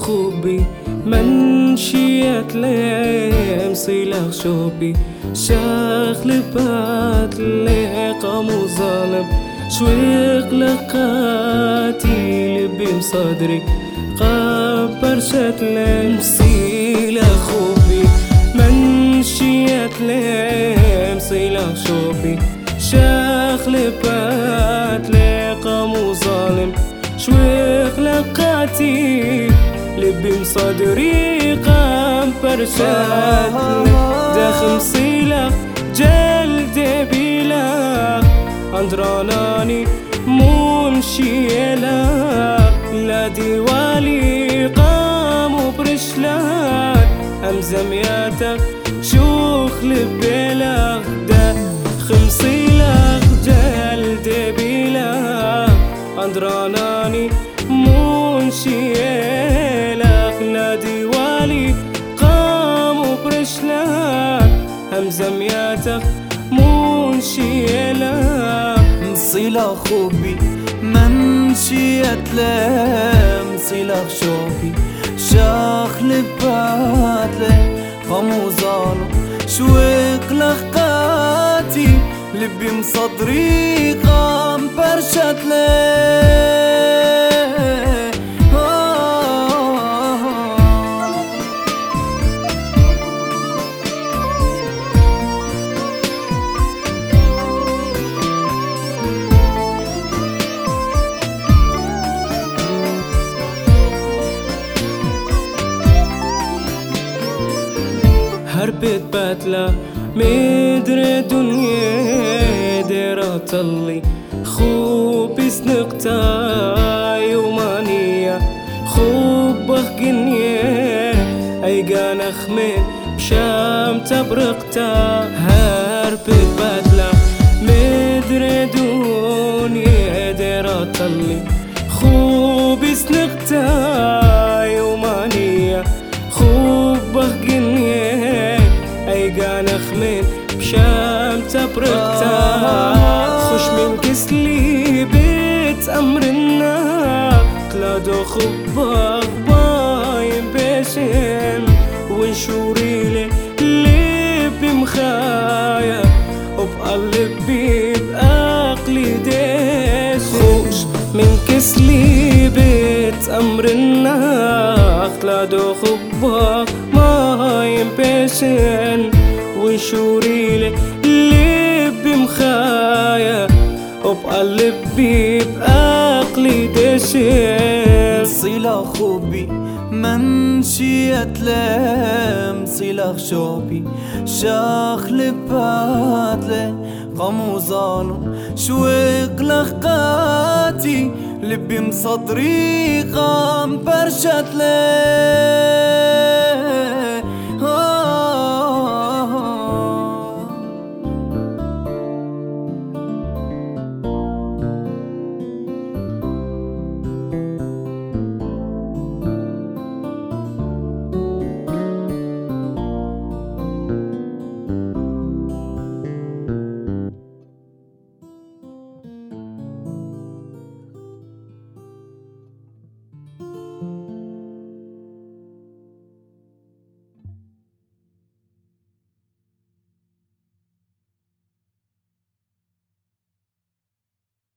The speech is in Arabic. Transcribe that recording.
خوبي منشيت لي مصيلة شوبي شاخ لبات لي قامو ظالم شويق لقاتي لبي مصدري قبر شتلي مصيلة خوبي منشيت لي مصيلة شوبي شاخ لبات لي قامو ظالم شويق لقاتي لبي مصدري قام برشاتني داخل مصيلة جلدي بلا عندراناني مو مشيلة لا ديوالي قاموا برشلان أمزمياتك شوخ لبيلا داخل مصيلة جلدي بلا عندراناني مو مشيلة لا ديوالي قاموا برشلان همزمياتك منشيلة مصيلة خوبي منشيت لهم مصيلة شوبي شاخ لبات له قامو ظالم شويق لخقاتي لبي مصدري قام برشت له هربت باتلا مدري دنيا ديرة طلي خوب سنقتا يومانية خوب بخجنية أيقان أخمين بشام تبرقتا هربت باتلا مدري دنيا ديرة طلي خوب سنقتا يومانية خوب بخجنية أيقان أخمين بشام تبرقتا خوش من كسلي بيت أمرنا تلادو خباق باين بيشم ونشوريلي لبي مخايا وبقلبي بأقلي ديش خوش من كسلي بيت أمرنا تلادو خباق باين بيشم ونشوريلي لبي مخايا وبقلبي بأقلي دشن مصيلة خوبي منشيت له مصيلة شوبي شاخ لبات له قامو ظالم شويق لخقاتي لبي مصدري قام برشت له